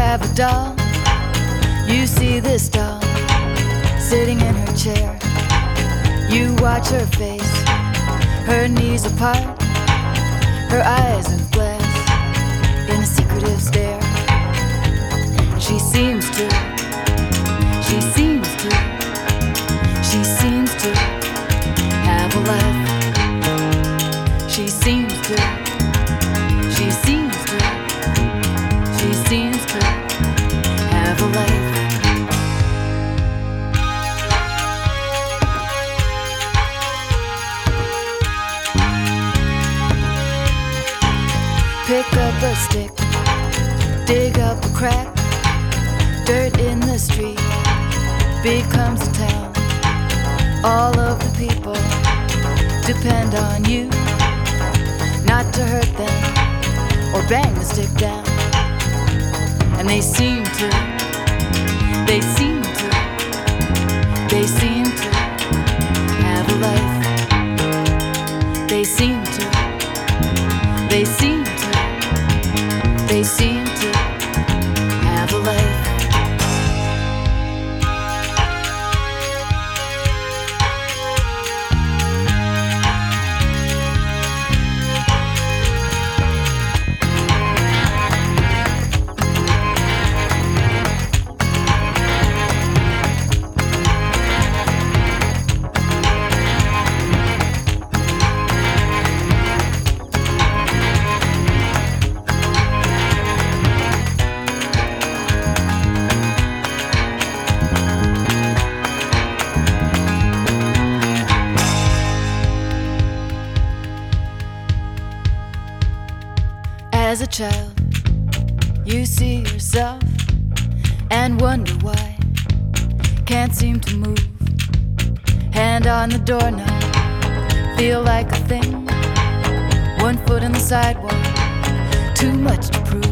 have a doll. You see this doll sitting in her chair. You watch her face, her knees apart, her eyes of glass in a secretive stare. She seems to have a life. She seems to have a life. Pick up a stick, dig up a crack. Dirt in the street becomes a town. All of the people depend on you, not to hurt them or bang the stick down. And they seem to have a life. They seem to have a life. As a child, you see yourself and wonder why. Can't seem to move. Hand on the doorknob, feel like a thing. 1 foot in the sidewalk, too much to prove.